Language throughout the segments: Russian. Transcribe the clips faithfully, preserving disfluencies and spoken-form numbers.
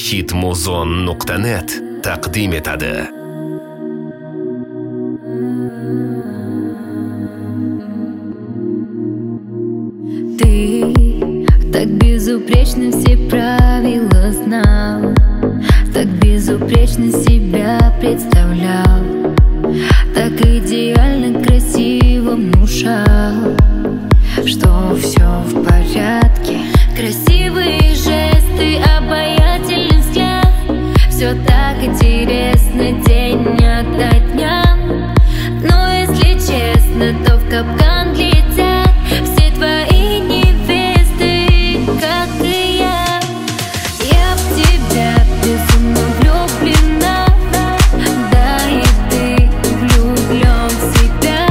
hitmuzon nuqta net taqdim etadi. Ты так безупречно все правила знал, так безупречно себя представлял, так идеально красиво внушал, что все в порядке. Красивые жесты, обаятельный взгляд, все так интересно день ото дня. Но если честно, то в капкан летят все твои невесты, как и я. Я в тебя безумно влюблена, да и ты влюблен в себя.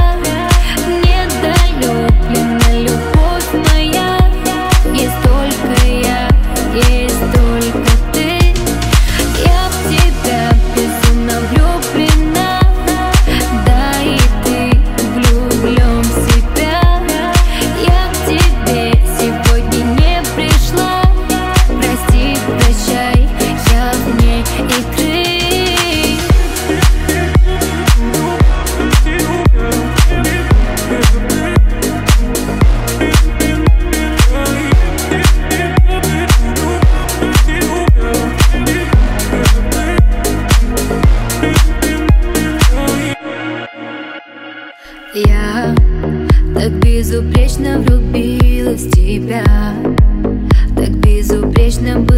Недолюблена любовь моя, есть только я, есть только ты. Я в тебя безумно влюблена, да и ты влюблен в себя. Я к тебе сегодня не пришла, прости, прощай, я вне игры. Я так безупречно влюбилась в тебя, так безупречно была.